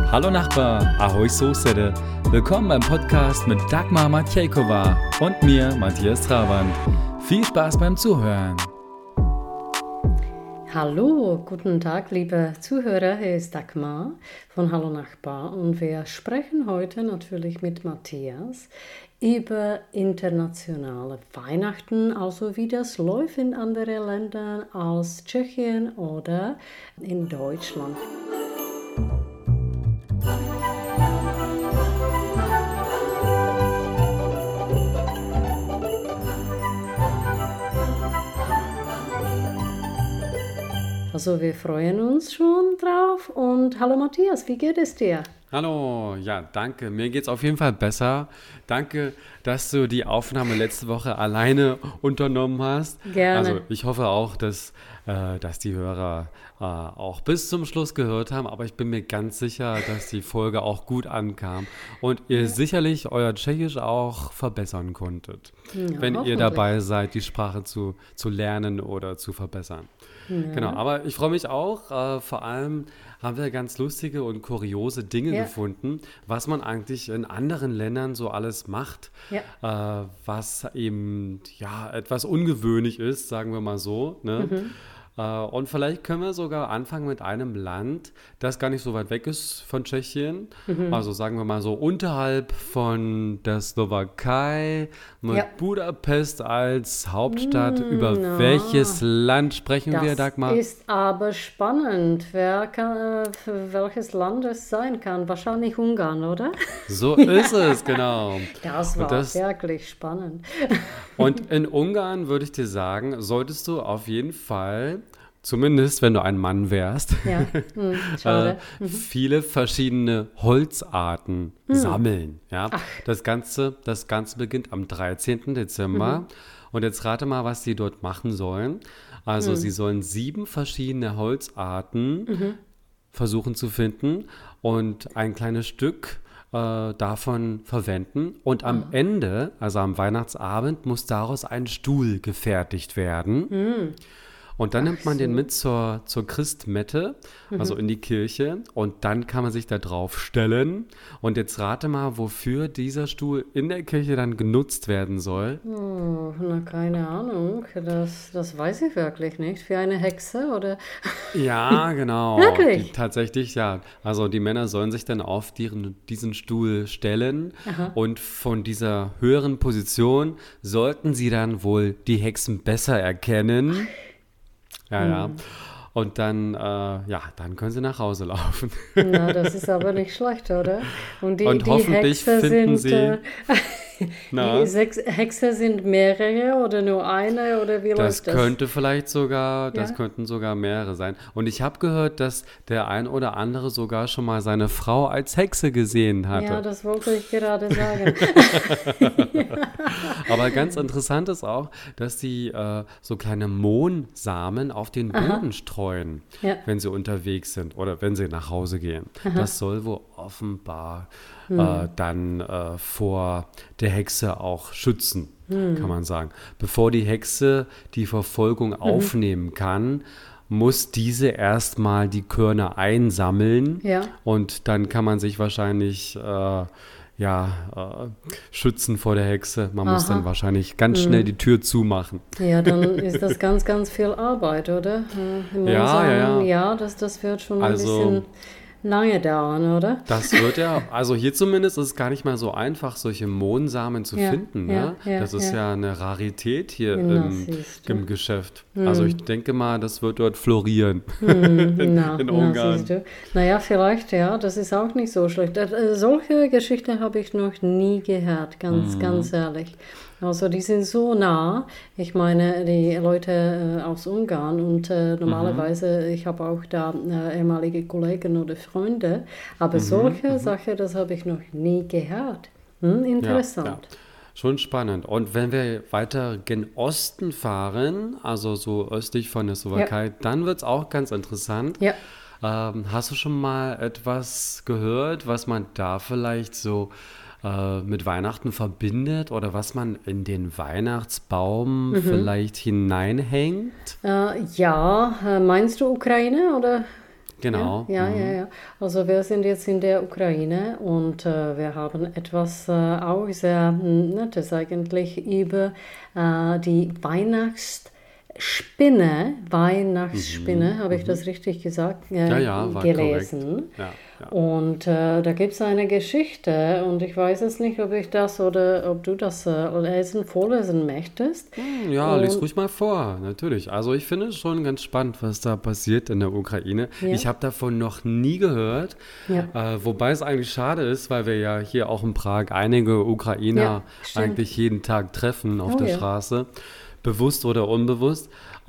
Hallo Nachbar, ahoj sousede. Willkommen beim Podcast mit Dagmar Matjejkova und mir, Matthias Trabant. Viel Spaß beim Zuhören. Hallo, guten Tag, liebe Zuhörer, hier ist Dagmar von Hallo Nachbar und wir sprechen heute natürlich mit Matthias über internationale Weihnachten, also wie das läuft in anderen Ländern als Tschechien oder in Deutschland. Also wir freuen uns schon drauf und hallo Matthias, wie geht es dir? Hallo, ja, danke. Mir geht's auf jeden Fall besser. Danke, dass du die Aufnahme letzte Woche alleine unternommen hast. Gerne. Also ich hoffe auch, dass die Hörer auch bis zum Schluss gehört haben, aber ich bin mir ganz sicher, dass die Folge auch gut ankam und ihr sicherlich euer Tschechisch auch verbessern konntet, Ja, wenn ihr hoffentlich. dabei seid, die Sprache zu lernen oder zu verbessern. Ja. Genau, aber ich freue mich auch, vor allem haben wir ganz lustige und kuriose Dinge Ja. gefunden, was man eigentlich in anderen Ländern so alles macht, was eben ja etwas ungewöhnlich ist, sagen wir mal so, ne? Und vielleicht können wir sogar anfangen mit einem Land, das gar nicht so weit weg ist von Tschechien. Also sagen wir mal so unterhalb von der Slowakei, mit Ja. Budapest als Hauptstadt. Über welches Land sprechen wir, Das Dagmar? ist aber spannend. Für welches Land es sein kann? Wahrscheinlich Ungarn, oder? So ist es, genau. Das Und war das- wirklich spannend. Und in Ungarn würde ich dir sagen, solltest du auf jeden Fall, zumindest wenn du ein Mann wärst, Ja, schade. viele verschiedene Holzarten sammeln. Ja? Das Ganze beginnt am 13. Dezember. Und jetzt rate mal, was sie dort machen sollen. Also sie sollen 7 verschiedene Holzarten versuchen zu finden und ein kleines Stück davon verwenden. Und am Ende, also am Weihnachtsabend, muss daraus ein Stuhl gefertigt werden. Und dann nimmt man den mit zur Christmette, also in die Kirche. Und dann kann man sich da drauf stellen. Und jetzt rate mal, wofür dieser Stuhl in der Kirche dann genutzt werden soll. Oh, na, keine Ahnung. Das weiß ich wirklich nicht. Für eine Hexe oder? Ja, genau. Wirklich? Tatsächlich, ja. Also die Männer sollen sich dann auf diesen Stuhl stellen und von dieser höheren Position sollten sie dann wohl die Hexen besser erkennen. Ja. Und dann, dann können sie nach Hause laufen. Na, das ist aber nicht schlecht, oder? Und Und hoffentlich Hexe finden sind, Na? die Hexe sind mehrere oder nur eine oder wie Das läuft das? könnte vielleicht sogar, das Ja? könnten sogar mehrere sein. Und ich habe gehört, dass der ein oder andere sogar schon mal seine Frau als Hexe gesehen hatte. Ja, das wollte ich gerade sagen. Aber ganz interessant ist auch, dass die so kleine Mohnsamen auf den Boden streuen, Ja. wenn sie unterwegs sind oder wenn sie nach Hause gehen. Das soll wohl offenbar dann vor der Hexe auch schützen, kann man sagen. Bevor die Hexe die Verfolgung aufnehmen kann, muss diese erstmal die Körner einsammeln Ja. und dann kann man sich wahrscheinlich schützen vor der Hexe. Man muss dann wahrscheinlich ganz schnell die Tür zumachen. Ja, dann ist das ganz, ganz viel Arbeit, oder? Ja. Ja, das wird schon ein Also- bisschen lange dauern, oder? Das wird ja, also hier zumindest ist es gar nicht mal so einfach, solche Mohnsamen zu Ja, finden. Ne? ja, Das ist ja. ja eine Rarität hier Na, im siehst du. Geschäft. Also ich denke mal, das wird dort florieren in Ungarn. Siehst du. Naja, vielleicht, ja, das ist auch nicht so schlecht. Solche Geschichten habe ich noch nie gehört, ganz ehrlich. Also die sind so nah. Ich meine, die Leute aus Ungarn und normalerweise, ich habe auch da ehemalige Kollegen oder Freunde, aber solche Sachen, das habe ich noch nie gehört. Interessant. Ja. Schon spannend. Und wenn wir weiter gen Osten fahren, also so östlich von der Slowakei, dann wird es auch ganz interessant. Ja. Hast du schon mal etwas gehört, was man da vielleicht so mit Weihnachten verbindet oder was man in den Weihnachtsbaum vielleicht hineinhängt? Ja, meinst du Ukraine oder? Genau. Ja. Also wir sind jetzt in der Ukraine und wir haben etwas auch sehr Nettes eigentlich über die Weihnachtsspinne, habe ich das richtig gesagt, war gelesen. Ja. Und da gibt es eine Geschichte und ich weiß jetzt nicht, ob ich das oder ob du das vorlesen möchtest. Ja, lies ruhig mal vor, natürlich. Also ich finde es schon ganz spannend, was da passiert in der Ukraine. Ja. Ich habe davon noch nie gehört, wobei es eigentlich schade ist, weil wir ja hier auch in Prag einige Ukrainer eigentlich jeden Tag treffen auf der Straße, bewusst oder unbewusst.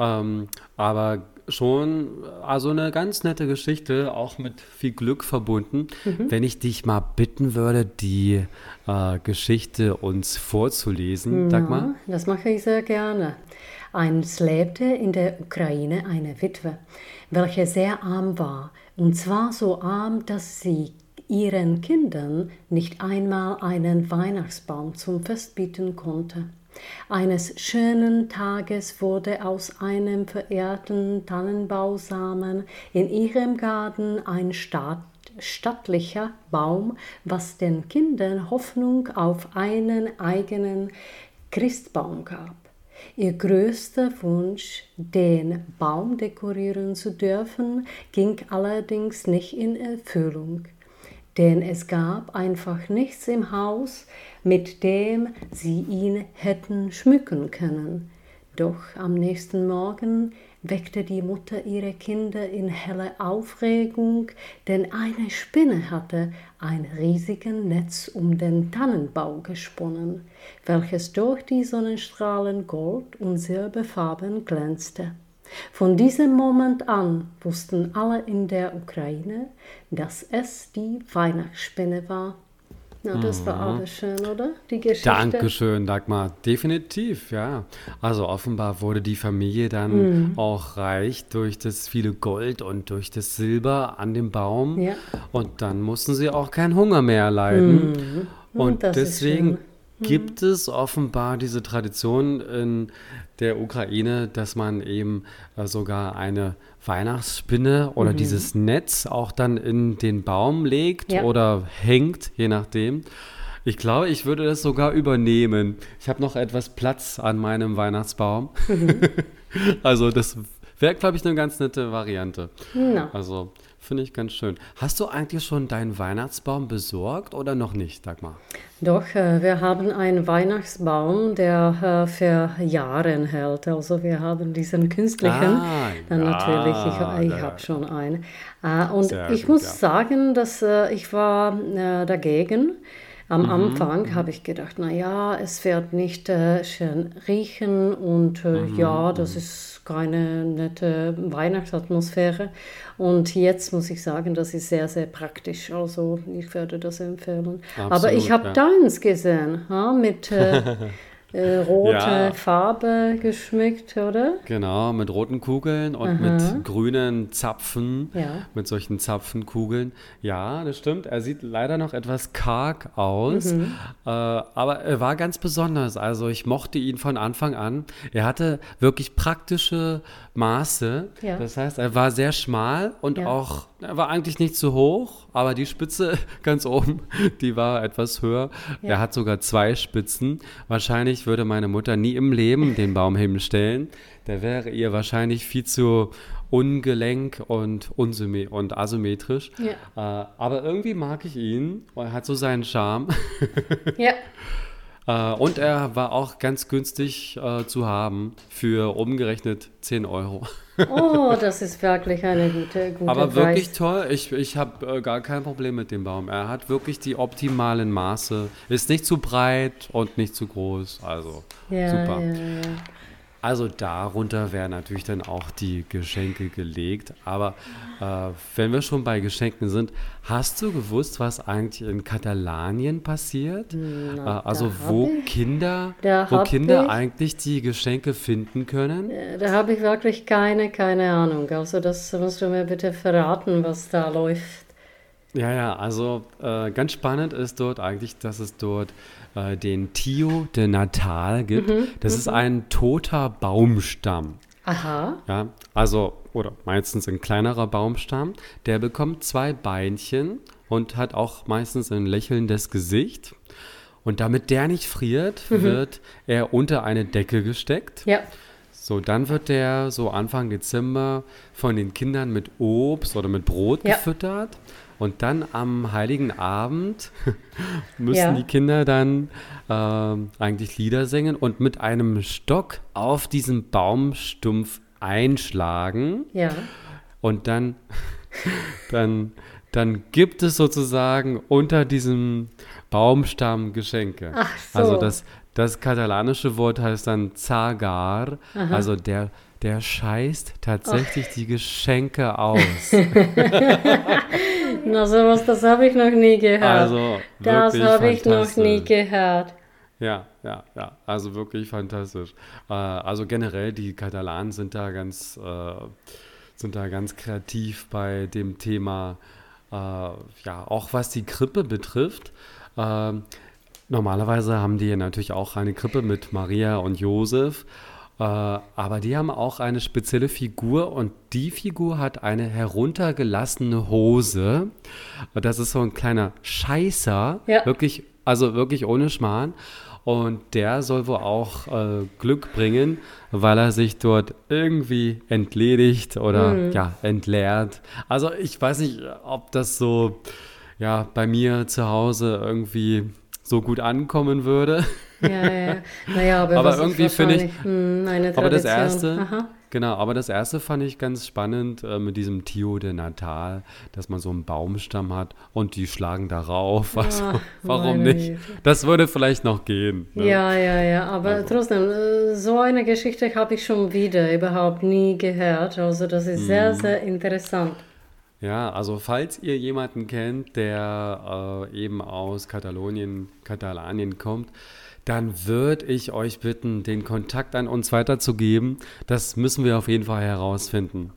Aber schon, also eine ganz nette Geschichte, auch mit viel Glück verbunden. Wenn ich dich mal bitten würde, die Geschichte uns vorzulesen, Dagmar? Das mache ich sehr gerne. Einst lebte in der Ukraine eine Witwe, welche sehr arm war. Und zwar so arm, dass sie ihren Kindern nicht einmal einen Weihnachtsbaum zum Fest bieten konnte. Eines schönen Tages wurde aus einem verehrten Tannenbausamen in ihrem Garten ein stattlicher Baum, was den Kindern Hoffnung auf einen eigenen Christbaum gab. Ihr größter Wunsch, den Baum dekorieren zu dürfen, ging allerdings nicht in Erfüllung. Denn es gab einfach nichts im Haus, mit dem sie ihn hätten schmücken können. Doch am nächsten Morgen weckte die Mutter ihre Kinder in helle Aufregung, denn eine Spinne hatte ein riesiges Netz um den Tannenbaum gesponnen, welches durch die Sonnenstrahlen gold- und silberfarben glänzte. Von diesem Moment an wussten alle in der Ukraine, dass es die Weihnachtsspinne war. Na, das war aber schön, oder? Die Geschichte. Dankeschön, Dagmar. Definitiv, ja. Also offenbar wurde die Familie dann auch reich durch das viele Gold und durch das Silber an dem Baum. Ja. Und dann mussten sie auch keinen Hunger mehr erleiden. Und deswegen gibt es offenbar diese Tradition in der Ukraine, dass man eben sogar eine Weihnachtsspinne oder dieses Netz auch dann in den Baum legt oder hängt, je nachdem. Ich glaube, ich würde das sogar übernehmen. Ich habe noch etwas Platz an meinem Weihnachtsbaum. Also das wäre, glaube ich, eine ganz nette Variante. No. Also finde ich ganz schön. Hast du eigentlich schon deinen Weihnachtsbaum besorgt oder noch nicht, Dagmar? Doch, wir haben einen Weihnachtsbaum, der für Jahre hält. Also wir haben diesen künstlichen. Natürlich, ich habe schon einen. Und ich muss sagen, dass ich war dagegen. Am Anfang habe ich gedacht, naja, es wird nicht schön riechen und das ist keine nette Weihnachtsatmosphäre. Und jetzt muss ich sagen, das ist sehr, sehr praktisch. Also ich würde das empfehlen. Absolut, aber ich habe deins gesehen, mit rote Farbe geschmückt, oder? Genau, mit roten Kugeln und mit grünen Zapfen, mit solchen Zapfenkugeln. Ja, das stimmt. Er sieht leider noch etwas karg aus, aber er war ganz besonders. Also ich mochte ihn von Anfang an. Er hatte wirklich praktische Maße. Ja. Das heißt, er war sehr schmal und auch, er war eigentlich nicht zu hoch, aber die Spitze ganz oben, die war etwas höher. Ja. Er hat sogar 2 Spitzen. Wahrscheinlich würde meine Mutter nie im Leben den Baum hinstellen. Der wäre ihr wahrscheinlich viel zu ungelenk und asymmetrisch. Ja. Aber irgendwie mag ich ihn. Er hat so seinen Charme. Ja. Und er war auch ganz günstig zu haben für umgerechnet 10 Euro. Oh, das ist wirklich eine gute Aber Preis. Wirklich toll. Ich habe gar kein Problem mit dem Baum. Er hat wirklich die optimalen Maße. Ist nicht zu breit und nicht zu groß. Also super. Ja. Also darunter wären natürlich dann auch die Geschenke gelegt. Aber wenn wir schon bei Geschenken sind, hast du gewusst, was eigentlich in Katalanien passiert? Also wo Kinder eigentlich die Geschenke finden können? Da habe ich wirklich keine Ahnung. Also das musst du mir bitte verraten, was da läuft. Ja, also ganz spannend ist dort eigentlich, dass es dort den Tio de Natal gibt. Das ist ein toter Baumstamm. Aha. Ja, also, oder meistens ein kleinerer Baumstamm, der bekommt 2 Beinchen und hat auch meistens ein lächelndes Gesicht. Und damit der nicht friert, wird er unter eine Decke gesteckt. Ja. So, dann wird der so Anfang Dezember von den Kindern mit Obst oder mit Brot gefüttert. Und dann am Heiligen Abend müssen die Kinder dann eigentlich Lieder singen und mit einem Stock auf diesen Baumstumpf einschlagen. Ja. Und dann gibt es sozusagen unter diesem Baumstamm Geschenke. Ach so. Also das katalanische Wort heißt dann Zagar, also der scheißt tatsächlich die Geschenke aus. Na sowas, das habe ich noch nie gehört. Also das wirklich habe ich noch fantastisch. nie gehört. Ja, also wirklich fantastisch. Also generell, die Katalanen sind da ganz kreativ bei dem Thema, auch was die Krippe betrifft. Normalerweise haben die ja natürlich auch eine Krippe mit Maria und Josef, aber die haben auch eine spezielle Figur und die Figur hat eine heruntergelassene Hose. Das ist so ein kleiner Scheißer, wirklich ohne Schmarrn. Und der soll wohl auch Glück bringen, weil er sich dort irgendwie entledigt oder entleert. Also ich weiß nicht, ob das so bei mir zu Hause irgendwie so gut ankommen würde. Ja. Naja, aber irgendwie finde ich, eine Tradition. aber das erste fand ich ganz spannend mit diesem Tio de Natal, dass man so einen Baumstamm hat und die schlagen darauf. Also, warum nicht? Das würde vielleicht noch gehen. Ne? Ja, aber trotzdem, so eine Geschichte habe ich schon wieder überhaupt nie gehört. Also das ist sehr, sehr interessant. Ja, also falls ihr jemanden kennt, der eben aus Katalonien kommt, dann würde ich euch bitten, den Kontakt an uns weiterzugeben. Das müssen wir auf jeden Fall herausfinden.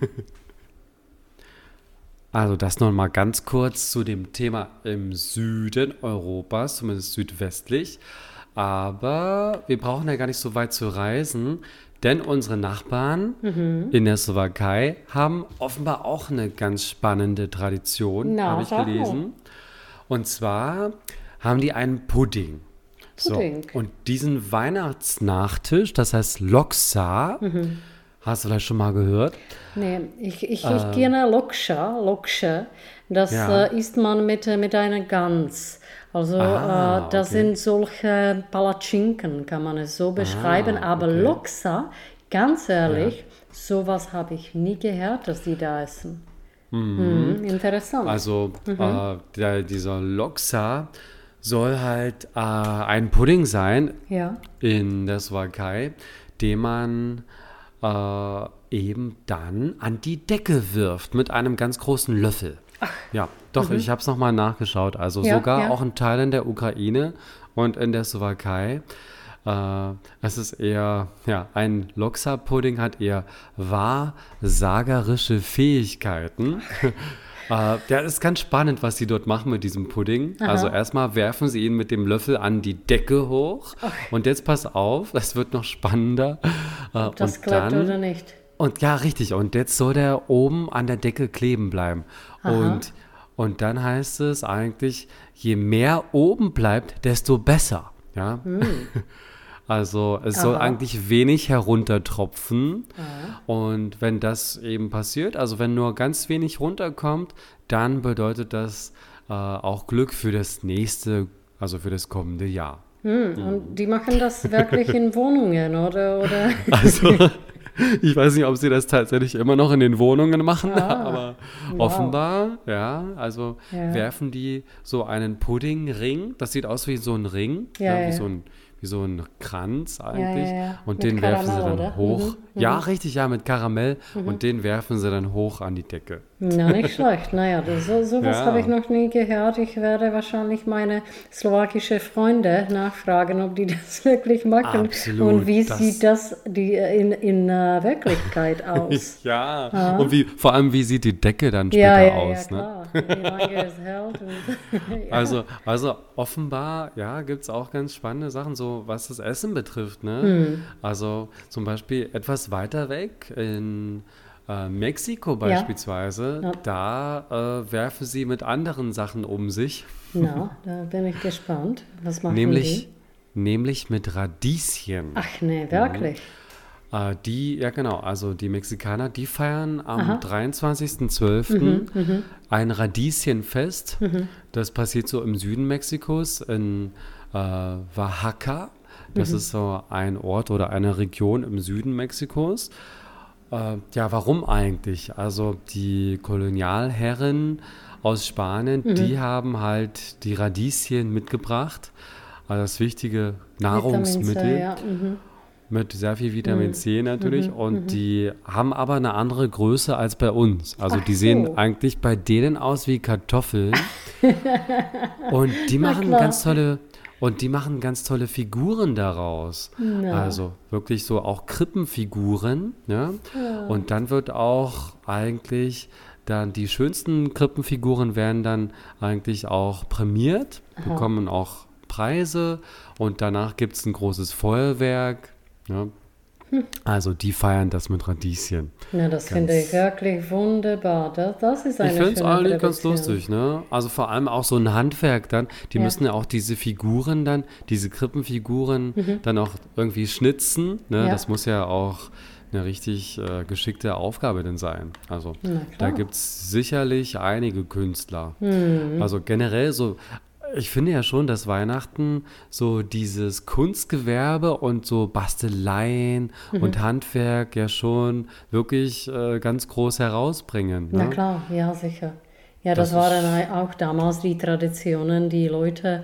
Also das noch mal ganz kurz zu dem Thema im Süden Europas, zumindest südwestlich. Aber wir brauchen ja gar nicht so weit zu reisen, denn unsere Nachbarn in der Slowakei haben offenbar auch eine ganz spannende Tradition, habe ich gelesen. Und zwar haben die einen Pudding. So, und diesen Weihnachtsnachtisch, das heißt Loksa, hast du vielleicht schon mal gehört? Nee, ich kenne Lokša, das isst man mit einer Gans. Also das sind solche Palatschinken, kann man es so beschreiben. Aber Loksa, ganz ehrlich, sowas habe ich nie gehört, dass die da essen. Interessant. Also dieser Loksa soll halt ein Pudding sein in der Slowakei, den man eben dann an die Decke wirft mit einem ganz großen Löffel. Ach. Ja, doch, ich habe es nochmal nachgeschaut. Also sogar auch in Teilen der Ukraine und in der Slowakei. Es ist eher, ein Loksa-Pudding hat eher wahrsagerische Fähigkeiten. Das ist ganz spannend, was sie dort machen mit diesem Pudding. Aha. Also erstmal werfen sie ihn mit dem Löffel an die Decke hoch. Und jetzt pass auf, das wird noch spannender. Ob das klappt oder nicht. Und ja, richtig. Und jetzt soll der oben an der Decke kleben bleiben. Und dann heißt es eigentlich, je mehr oben bleibt, desto besser. Ja. Also es soll eigentlich wenig heruntertropfen. Und wenn das eben passiert, also wenn nur ganz wenig runterkommt, dann bedeutet das auch Glück für das nächste, also für das kommende Jahr. Und die machen das wirklich in Wohnungen, oder? Also ich weiß nicht, ob sie das tatsächlich immer noch in den Wohnungen machen, aber offenbar, werfen die so einen Puddingring. Das sieht aus wie so ein Ring, wie so ein Kranz eigentlich. Und mit den Karamell, werfen sie dann oder? hoch. Ja, richtig, mit Karamell. Und den werfen sie dann hoch an die Decke. Na, nicht schlecht. Naja, sowas Ja. habe ich noch nie gehört. Ich werde wahrscheinlich meine slowakische Freunde nachfragen, ob die das wirklich machen. Absolut, Und wie das- sieht das in Wirklichkeit aus? Ja, und vor allem, wie sieht die Decke dann Ja, später ja, ja, aus? Ne? klar. Wie lange es hält. Und, ja. Also offenbar, ja, gibt es auch ganz spannende Sachen, so was das Essen betrifft. Ne? Also zum Beispiel etwas weiter weg in Mexiko beispielsweise, Ja. da werfen sie mit anderen Sachen um sich, Na, da bin ich gespannt. Was machen nämlich, die? nämlich mit Radieschen. Ach nee, wirklich. Ja genau, also die Mexikaner, die feiern am 23.12. Ein Radieschenfest. Das passiert so im Süden Mexikos, in Oaxaca. Das ist so ein Ort oder eine Region im Süden Mexikos. Ja, warum eigentlich? Also die Kolonialherren aus Spanien, die haben halt die Radieschen mitgebracht, also das wichtige Nahrungsmittel. Vitamin C, ja. Mit sehr viel Vitamin C natürlich. Und die haben aber eine andere Größe als bei uns. Also Ach die sehen so. eigentlich bei denen aus wie Kartoffeln. Und die machen klar. ganz tolle Figuren daraus. Na. Also wirklich so auch Krippenfiguren. Ja? Und dann wird auch eigentlich dann die schönsten Krippenfiguren werden dann eigentlich auch prämiert, bekommen auch Preise und danach gibt es ein großes Feuerwerk. Ja. Also die feiern das mit Radieschen. Na, das finde ich wirklich wunderbar. Das ist eine Ich finde es schöne eigentlich ganz Tradition. lustig, ne? Also vor allem auch so ein Handwerk dann. Die Ja. müssen ja auch diese Figuren dann, diese Krippenfiguren dann auch irgendwie schnitzen. Ne? Ja. Das muss ja auch eine richtig geschickte Aufgabe denn sein. Also Na klar. da gibt es sicherlich einige Künstler. Also generell so, ich finde ja schon, dass Weihnachten so dieses Kunstgewerbe und so Basteleien und Handwerk ja schon wirklich ganz groß herausbringen. Na Ne? klar, ja, sicher. Ja, das Das waren auch damals die Traditionen. Die Leute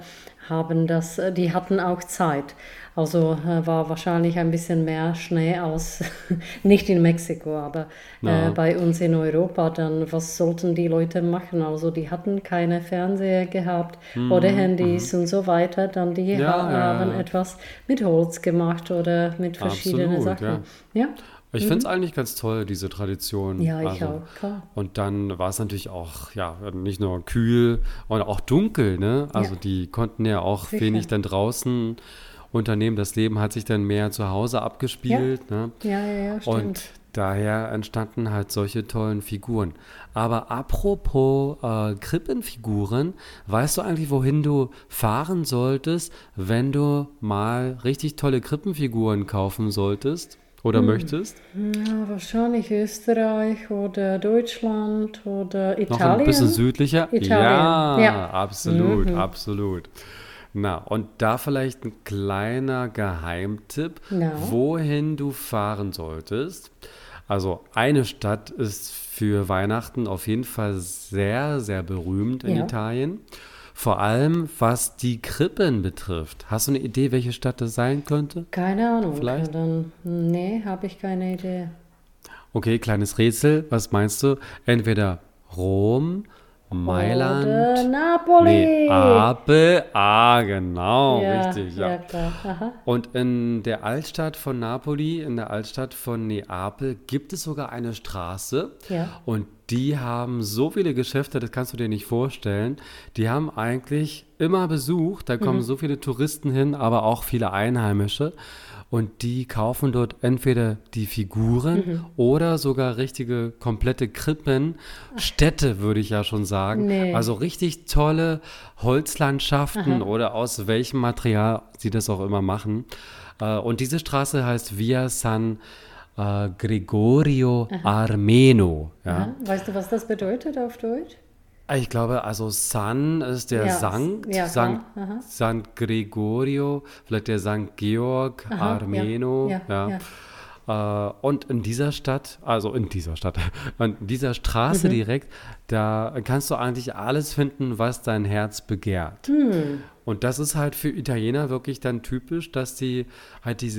die hatten auch Zeit. Also war wahrscheinlich ein bisschen mehr Schnee als, nicht in Mexiko, aber Ja. bei uns in Europa. Dann, was sollten die Leute machen? Also die hatten keine Fernseher gehabt oder Handys und so weiter. Dann die Ja, ja, haben ja. etwas mit Holz gemacht oder mit verschiedenen Absolut, Sachen. ja. Ja, Ich finde es eigentlich ganz toll, diese Tradition. ja, ich Also, auch, klar. Und dann war es natürlich auch, ja, nicht nur kühl und auch dunkel, ne? Also Ja. die konnten ja auch Sicher. wenig dann draußen unternehmen. Das Leben hat sich dann mehr zu Hause abgespielt, ne? Ja, stimmt. Und daher entstanden halt solche tollen Figuren. Aber apropos Krippenfiguren, weißt du eigentlich, wohin du fahren solltest, wenn du mal richtig tolle Krippenfiguren kaufen solltest oder möchtest? Ja, wahrscheinlich Österreich oder Deutschland oder Noch Italien. ein bisschen südlicher? Italien, ja. Absolut, absolut. Na, und da vielleicht ein kleiner Geheimtipp, Ja. wohin du fahren solltest. Also eine Stadt ist für Weihnachten auf jeden Fall sehr, sehr berühmt in Ja. Italien. Vor allem, was die Krippen betrifft. Hast du eine Idee, welche Stadt das sein könnte? Keine Ahnung. Vielleicht? Nee, habe ich keine Idee. Okay, kleines Rätsel. Was meinst du? Entweder Rom, Mailand. Oder Napoli. Neapel. Genau, ja, richtig, ja. Ja, klar. Aha. Und in der Altstadt von Napoli, in der Altstadt von Neapel, gibt es sogar eine Straße. Ja. Und die haben so viele Geschäfte, das kannst du dir nicht vorstellen. Die haben eigentlich immer Besuch, da kommen so viele Touristen hin, aber auch viele Einheimische. Und die kaufen dort entweder die Figuren oder sogar richtige, komplette Krippen. Städte, würde ich ja schon sagen. Nee. Also richtig tolle Holzlandschaften oder aus welchem Material sie das auch immer machen. Und diese Straße heißt Via San Gregorio Armeno. Ja. Aha. Weißt du, was das bedeutet auf Deutsch? Ich glaube, also San ist der Ja, Sankt, ja, klar. Aha. San Gregorio, vielleicht der Sankt Georg, Aha, Armeno. ja. Und in dieser Stadt, in dieser Straße direkt, da kannst du eigentlich alles finden, was dein Herz begehrt. Und das ist halt für Italiener wirklich dann typisch, dass die halt diese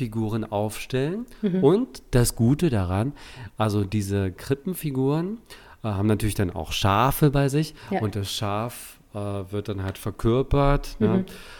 Krippenfiguren aufstellen. Und das Gute daran, also diese Krippenfiguren, haben natürlich dann auch Schafe bei sich Ja. und das Schaf wird dann halt verkörpert. Ne?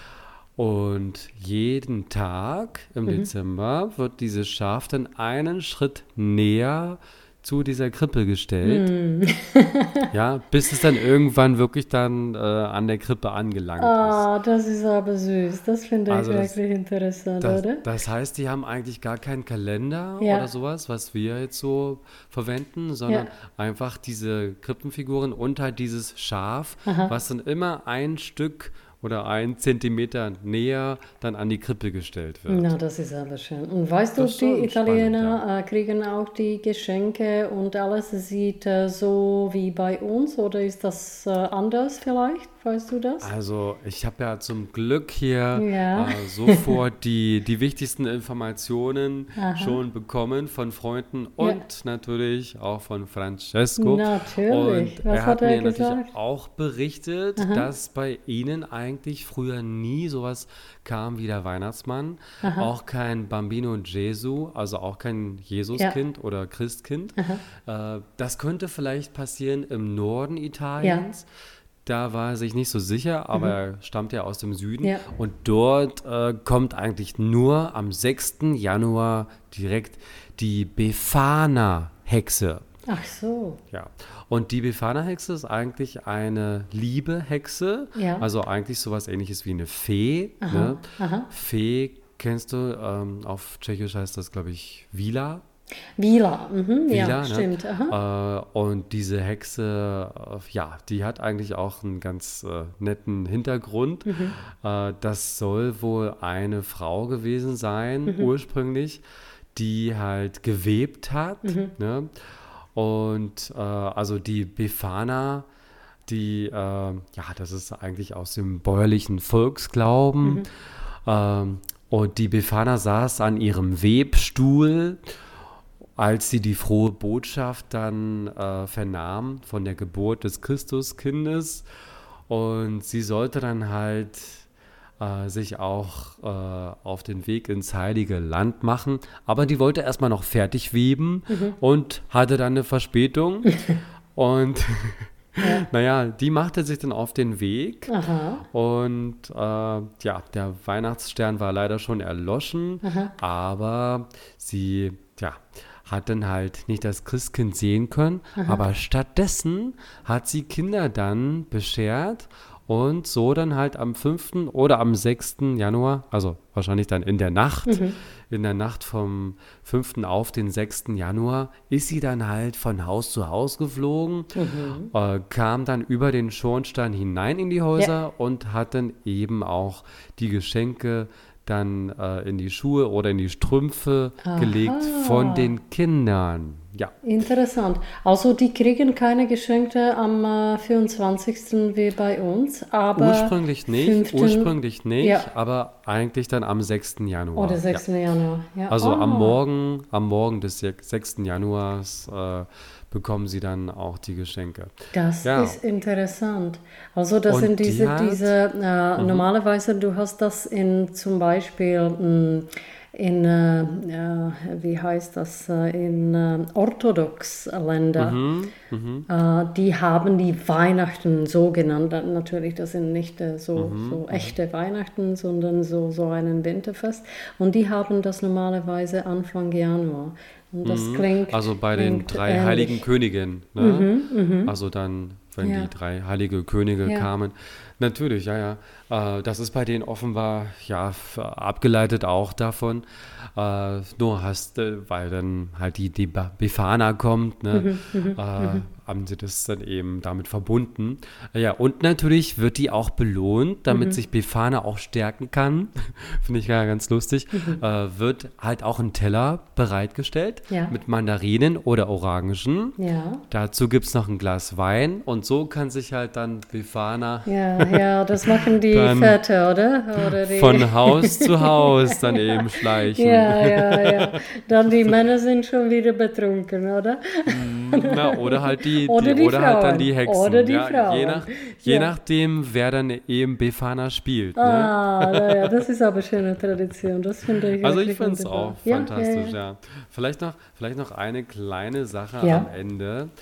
Und jeden Tag im Dezember wird dieses Schaf dann einen Schritt näher zu dieser Krippe gestellt. Ja, bis es dann irgendwann wirklich dann an der Krippe angelangt ist. Ah, das ist aber süß. Das finde ich Also wirklich interessant, oder? das heißt, die haben eigentlich gar keinen Kalender Ja. oder sowas, was wir jetzt so verwenden, sondern Ja. einfach diese Krippenfiguren und halt dieses Schaf, was dann immer ein Stück oder 1 Zentimeter näher dann an die Krippe gestellt wird. Na, das ist aber schön. Und weißt du, Das ist die schon Italiener kriegen auch die Geschenke und alles sieht so wie bei uns, oder ist das anders vielleicht? Weißt du das? Also ich habe ja zum Glück hier Ja. sofort die wichtigsten Informationen schon bekommen von Freunden und natürlich auch von Francesco. Natürlich. Und Was er hat hat er mir gesagt? natürlich auch berichtet, dass bei ihnen eigentlich früher nie sowas kam wie der Weihnachtsmann, auch kein Bambino Gesù, also auch kein Jesuskind oder Christkind. Das könnte vielleicht passieren im Norden Italiens. Da war er sich nicht so sicher, aber er stammt ja aus dem Süden. Ja. Und dort kommt eigentlich nur am 6. Januar direkt die Befana-Hexe. Ach so. Ja. Und die Befana-Hexe ist eigentlich eine liebe Hexe. Ja. Also eigentlich sowas Ähnliches wie eine Fee. Ne? Fee kennst du, auf Tschechisch heißt das, glaube ich, Vila. Vila, ja, Vila, stimmt. ne? Und diese Hexe, ja, die hat eigentlich auch einen ganz netten Hintergrund. Das soll wohl eine Frau gewesen sein, ursprünglich, die halt gewebt hat. Ne? Und also die Befana, ja, das ist eigentlich aus dem bäuerlichen Volksglauben. Und die Befana saß an ihrem Webstuhl, als sie die frohe Botschaft dann vernahm von der Geburt des Christuskindes. Und sie sollte dann halt sich auch auf den Weg ins Heilige Land machen. Aber die wollte erstmal noch fertig weben und hatte dann eine Verspätung. Und naja, die machte sich dann auf den Weg. Und ja, der Weihnachtsstern war leider schon erloschen. Aber sie, ja, hat dann halt nicht das Christkind sehen können, aber stattdessen hat sie Kinder dann beschert und so dann halt am 5. oder am 6. Januar, also wahrscheinlich dann in der Nacht vom 5. auf den 6. Januar, ist sie dann halt von Haus zu Haus geflogen, kam dann über den Schornstein hinein in die Häuser und hat dann eben auch die Geschenke dann in die Schuhe oder in die Strümpfe gelegt von den Kindern. Ja. Interessant. Also die kriegen keine Geschenke am 24. wie bei uns, aber Ursprünglich nicht, 5. Ja. aber eigentlich dann am 6. Januar. Oder 6. Januar. Ja. Also am Morgen des 6. Januars bekommen sie dann auch die Geschenke. Das Ja. ist interessant. Also das Und sind die diese normalerweise, du hast das in zum Beispiel in, wie heißt das, in orthodox Länder, die haben die Weihnachten so genannt. Natürlich, das sind nicht so echte Weihnachten, sondern so ein Winterfest. Und die haben das normalerweise Anfang Januar. Und das klingt Also bei den klingt 3 ähnlich. heiligen Königen. Ne? Also dann, wenn die 3 heilige Könige kamen. Natürlich, ja. Das ist bei denen offenbar ja abgeleitet auch davon. Nur weil dann halt die Befana kommt, ne? Haben sie das dann eben damit verbunden. Ja, und natürlich wird die auch belohnt, damit sich Befana auch stärken kann. Finde ich ja ganz lustig. Wird halt auch ein Teller bereitgestellt mit Mandarinen oder Orangen. Ja. Dazu gibt es noch ein Glas Wein und so kann sich halt dann Befana Ja, das machen die Dann Väter, oder die, von Haus zu Haus dann eben schleichen. Ja. Dann die Männer sind schon wieder betrunken, oder? Na, oder halt Oder die oder halt dann Frauen. die Hexen. Oder die ja, Frauen. Je nachdem, wer dann eben Befana spielt. Ne? Ja, das ist aber schöne Tradition. Das finde ich Also ich wirklich finde es wunderbar. auch fantastisch, ja. Vielleicht noch eine kleine Sache Ja. am Ende.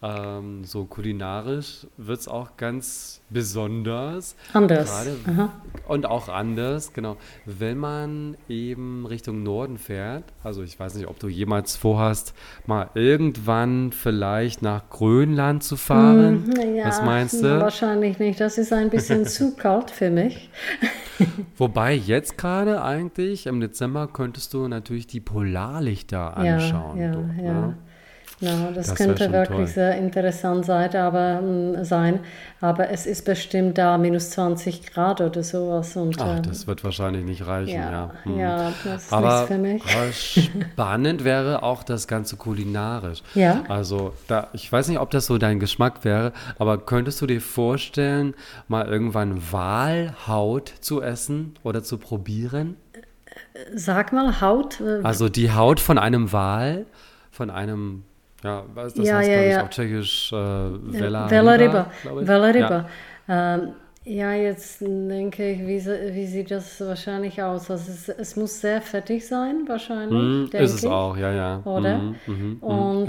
so kulinarisch wird es auch ganz besonders. Anders. Und auch anders, genau. Wenn man eben Richtung Norden fährt, also ich weiß nicht, ob du jemals vorhast, mal irgendwann vielleicht nach Grönland zu fahren. Ja, was meinst du? Wahrscheinlich nicht. Das ist ein bisschen zu kalt für mich. Wobei jetzt gerade eigentlich im Dezember könntest du natürlich die Polarlichter anschauen. Dort, ne? Ja, das Das könnte wär schon wirklich toll. sehr interessant sein, aber es ist bestimmt da minus 20 Grad oder sowas. Und, Ach, das wird wahrscheinlich nicht reichen, ja. ja, das ist Aber, nichts für mich. aber spannend wäre auch das Ganze kulinarisch. Ja. Also, ich weiß nicht, ob das so dein Geschmack wäre, aber könntest du dir vorstellen, mal irgendwann Walhaut zu essen oder zu probieren? Sag mal, Haut. Also die Haut von einem Wal, von einem, ja, das heißt, glaube ich, auf Tschechisch Velryba. glaube ich. Velryba. Ja, jetzt denke ich, wie sieht das wahrscheinlich aus? Also es muss sehr fettig sein, wahrscheinlich, denke Ist es ich. auch, ja. Oder? Und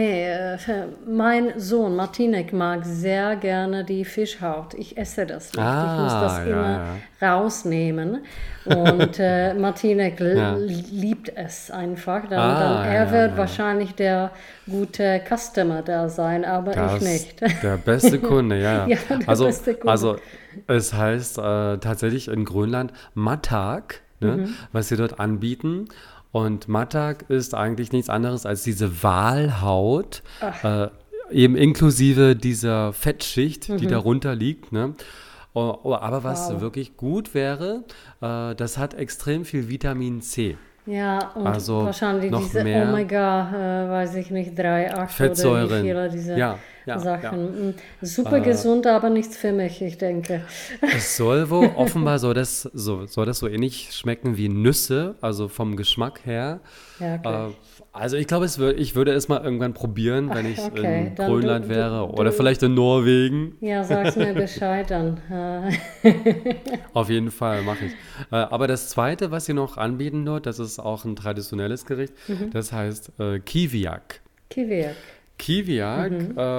mein Sohn Martinek mag sehr gerne die Fischhaut. Ich esse das nicht. Ich muss das immer rausnehmen. Und Martinek liebt es einfach. Er wird wahrscheinlich der gute Customer da sein, aber ich nicht. Der beste Kunde, ja. Beste Kunde. Also es heißt tatsächlich in Grönland Mattak, ne, was sie dort anbieten. Und Mattak ist eigentlich nichts anderes als diese Walhaut, eben inklusive dieser Fettschicht, die darunter liegt. Ne? Aber was wirklich gut wäre, das hat extrem viel Vitamin C. Ja, und also wahrscheinlich noch diese mehr Omega, weiß ich nicht, 3, 8 Fettsäuren. oder wie viele diese Sachen. Ja. Super gesund, aber nichts für mich, ich denke. Es soll wohl offenbar soll das so ähnlich schmecken wie Nüsse, also vom Geschmack her. Ja, okay. Also ich glaube, ich würde es mal irgendwann probieren, wenn ich in Dann Grönland wäre oder vielleicht in Norwegen. Ja, sag's mir Bescheid dann. Auf jeden Fall mache ich. Aber das Zweite, was sie noch anbieten dort, das ist auch ein traditionelles Gericht, das heißt Kiviak. Kiviak,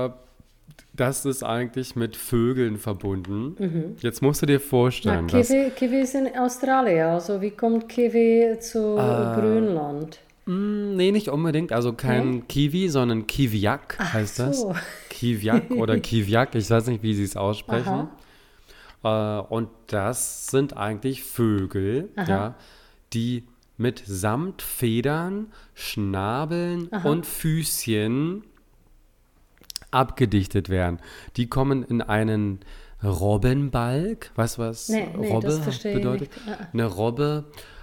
das ist eigentlich mit Vögeln verbunden. Jetzt musst du dir vorstellen, Kiwi ist in Australien, also wie kommt Kiwi zu Grönland? Nee, nicht unbedingt. Also kein Kiwi, sondern Kiviak heißt das. Kiviak oder Kiviak, ich weiß nicht, wie sie es aussprechen. Und das sind eigentlich Vögel, die mit Samtfedern, Schnabeln und Füßchen abgedichtet werden. Die kommen in einen Robbenbalg. Weißt du, was Robbe das verstehe bedeutet? Ich nicht. Eine Robbe,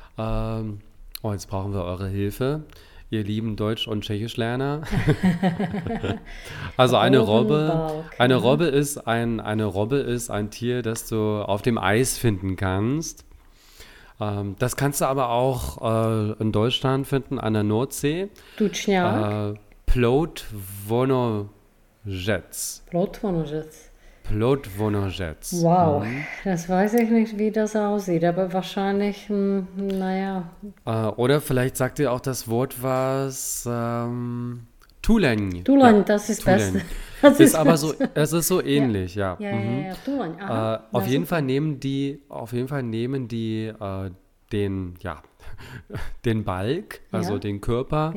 jetzt brauchen wir eure Hilfe, ihr lieben Deutsch- und Tschechischlerner. Also eine Robbe ist ein Tier, das du auf dem Eis finden kannst. Das kannst du aber auch in Deutschland finden, an der Nordsee. Tučňák. Plotvonožec. Wow, das weiß ich nicht, wie das aussieht, aber wahrscheinlich, naja. Oder vielleicht sagt dir auch das Wort was, Tuleng. Tuleng, das ist Tuleng. das ist aber so, es ist so ähnlich, ja. Ja, Tuleng. Auf jeden Fall nehmen die den Balg, also den Körper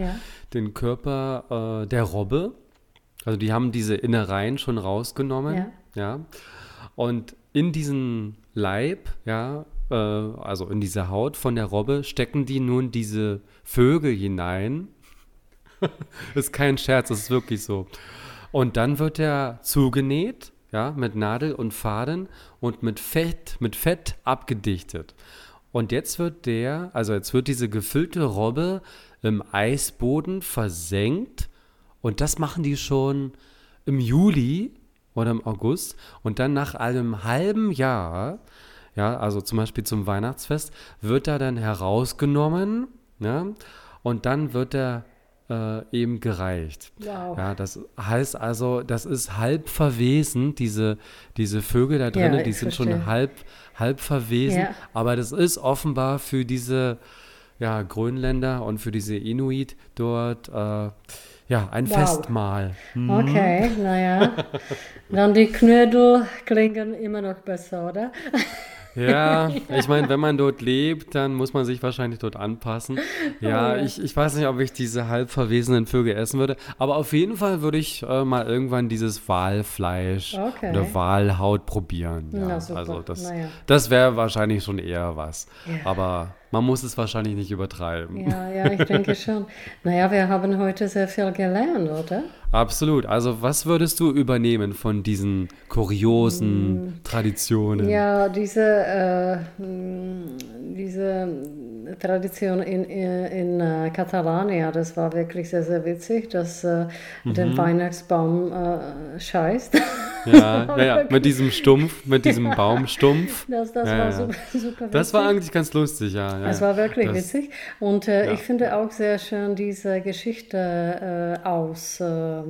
der Robbe. Also die haben diese Innereien schon rausgenommen, ja. Und in diesen Leib, also in diese Haut von der Robbe, stecken die nun diese Vögel hinein. Ist kein Scherz, das ist wirklich so. Und dann wird er zugenäht, mit Nadel und Faden und mit Fett abgedichtet. Und jetzt wird diese gefüllte Robbe im Eisboden versenkt. Und das machen die schon im Juli oder im August. Und dann nach einem halben Jahr, also zum Beispiel zum Weihnachtsfest, wird er dann herausgenommen, und dann wird er eben gereicht. Wow. Ja, das heißt also, das ist halb verwesen, diese Vögel da drinnen, die sind schon halb verwesen. Ja. Aber das ist offenbar für diese Grönländer und für diese Inuit dort ein Festmahl. Okay, naja. Dann die Knödel klingen immer noch besser, oder? Ja, ich meine, wenn man dort lebt, dann muss man sich wahrscheinlich dort anpassen. Ja, ich weiß nicht, ob ich diese halb verwesenen Vögel essen würde, aber auf jeden Fall würde ich mal irgendwann dieses Walfleisch oder Walhaut probieren. Ja, Na, super. also das wäre wahrscheinlich schon eher was. Ja. Aber man muss es wahrscheinlich nicht übertreiben. Ja, ich denke schon. Naja, wir haben heute sehr viel gelernt, oder? Absolut. Also was würdest du übernehmen von diesen kuriosen Traditionen? Ja, diese Tradition in Katalonien, das war wirklich sehr, sehr witzig, dass den Weihnachtsbaum scheißt. Ja, mit diesem Stumpf, mit diesem Baumstumpf. Das war super witzig. Das war eigentlich ganz lustig, ja. Das war wirklich witzig. Und ich finde auch sehr schön diese Geschichte aus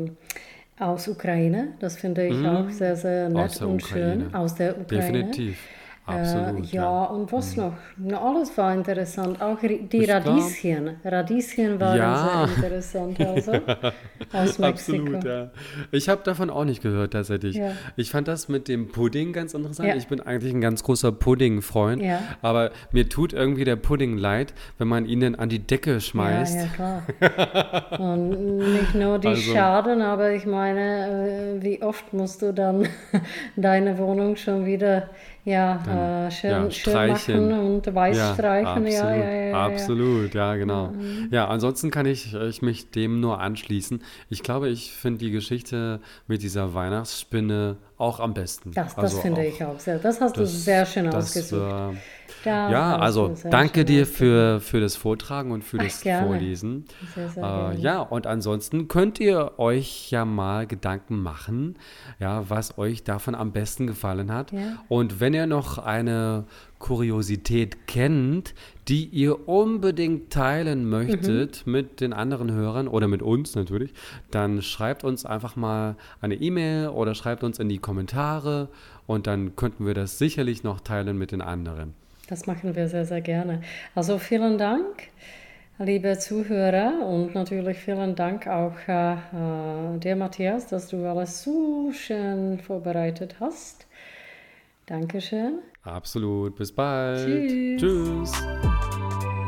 Ukraine. Das finde ich auch sehr, sehr nett und schön. Aus der Ukraine. Definitiv. Absolut. Und was noch? Alles war interessant. Auch die Radieschen. Radieschen waren sehr interessant. Also, aus Mexiko. Absolut, ja. Ich habe davon auch nicht gehört, tatsächlich. Ja. Ich fand das mit dem Pudding ganz interessant. Ja. Ich bin eigentlich ein ganz großer Pudding-Freund. Ja. Aber mir tut irgendwie der Pudding leid, wenn man ihn dann an die Decke schmeißt. Ja, klar. Und nicht nur die Schaden, aber ich meine, wie oft musst du dann deine Wohnung schon wieder schön machen und weiß streichen. Absolut, ja, genau. Ja, ansonsten kann ich mich dem nur anschließen. Ich glaube, ich finde die Geschichte mit dieser Weihnachtsspinne auch am besten. Das finde ich auch sehr. Das hast du sehr schön ausgesucht. Also danke dir für das Vortragen und für das gerne. Vorlesen. Sehr, sehr gerne. Und ansonsten könnt ihr euch ja mal Gedanken machen, was euch davon am besten gefallen hat. Ja. Und wenn ihr noch eine Kuriosität kennt, die ihr unbedingt teilen möchtet mit den anderen Hörern oder mit uns natürlich, dann schreibt uns einfach mal eine E-Mail oder schreibt uns in die Kommentare und dann könnten wir das sicherlich noch teilen mit den anderen. Das machen wir sehr, sehr gerne. Also vielen Dank, liebe Zuhörer, und natürlich vielen Dank auch dir, Matthias, dass du alles so schön vorbereitet hast. Dankeschön. Absolut. Bis bald. Tschüss. Tschüss.